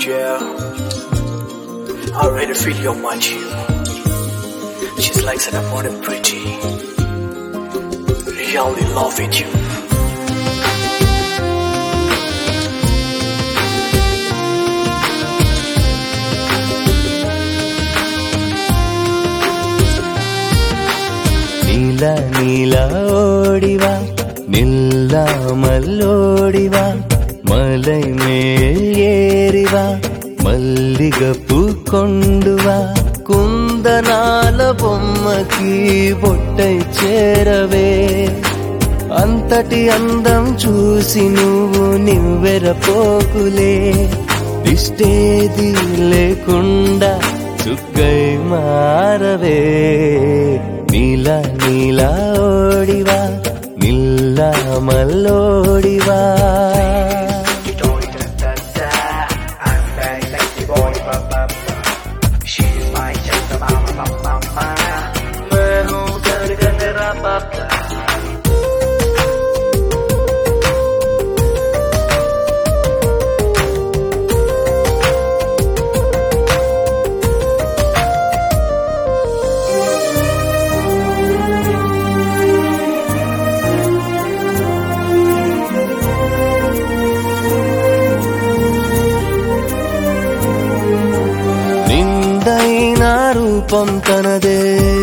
Yeah, I already feel your mind here. She's like such a modern pretty. Really love it you. నీల నీల ఓడివా నిల్ల మల్లోడివా మలై మేల్ ఏరివా మల్లిగపు కొండువా కుందనాల బొమ్మకి బొట్టై చేరవే అంతటి అందం చూసి నువ్వు నివ్వెరపోకులే దిష్టేది లేకుండా చుక్కై మారవే నీల నీల ఓడివా నిల్ల మల్లోడివా నిందైన రూపం తనదే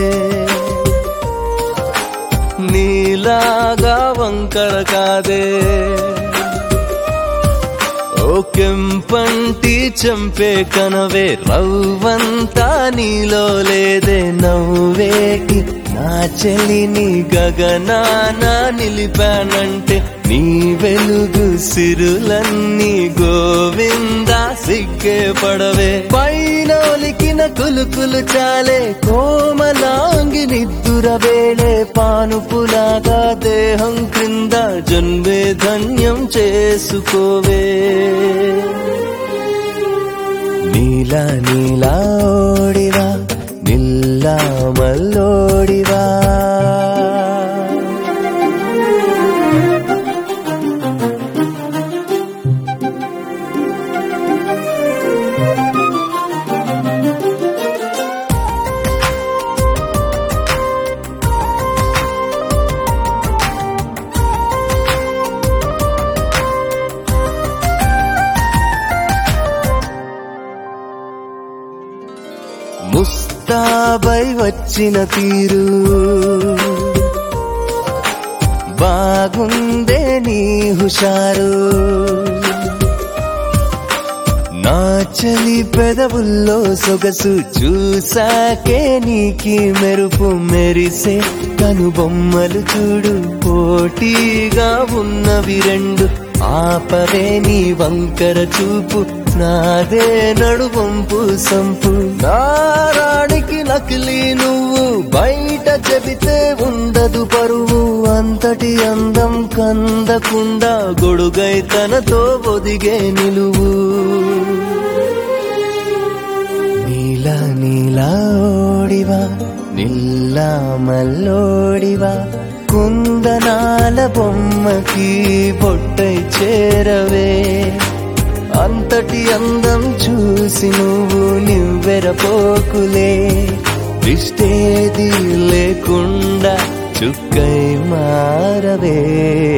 నీలాగా వంకర కాదే ఓ కెంపంటి చంపే కనవే రవ్వంతా నీలో లేదే నవ్వేకి నా చెలిని గగనాన నిలిపానంటే నీ వెలుగు సిరులన్నీ గోవిందా సిగ్గే పడవే పైనొలికిన కులుకులు చాలే కోమలాంగి నిద్దుర వేళే పానుపులాగా దేహం క్రింద జన్మే ధన్యం చేసుకోవే నీల నీల ఓడివా నిల్ల మల్లోడివా ముస్తాబై వచ్చిన తీరు బాగుందే నీ హుషారు నా చలి పెదవుల్లో సొగసు చూసాకే నీకి మెరుపు మెరిసే కనుబొమ్మలు చూడు పోటీగా ఉన్నవి రెండు ఆపరే నీ వంకర చూపు నాదే నడువంపు సంపు నారానికి నకిలీ నువ్వు బయట చెబితే ఉండదు పరువు అంతటి అందం కందకుండా గొడుగై తనతో ఒదిగే నిలువు నీల నీల ఓడివా నిల్ల మల్లోడివా కుందనాల బొమ్మకి బొట్టై చేరవే అంతటి అందం చూసి నువ్వు నివ్వెరపోకులే దిష్టేది లేకుండా చుక్కై మారవే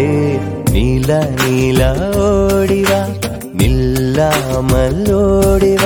నీల నీల ఓడివా నిల్ల మల్లోడివా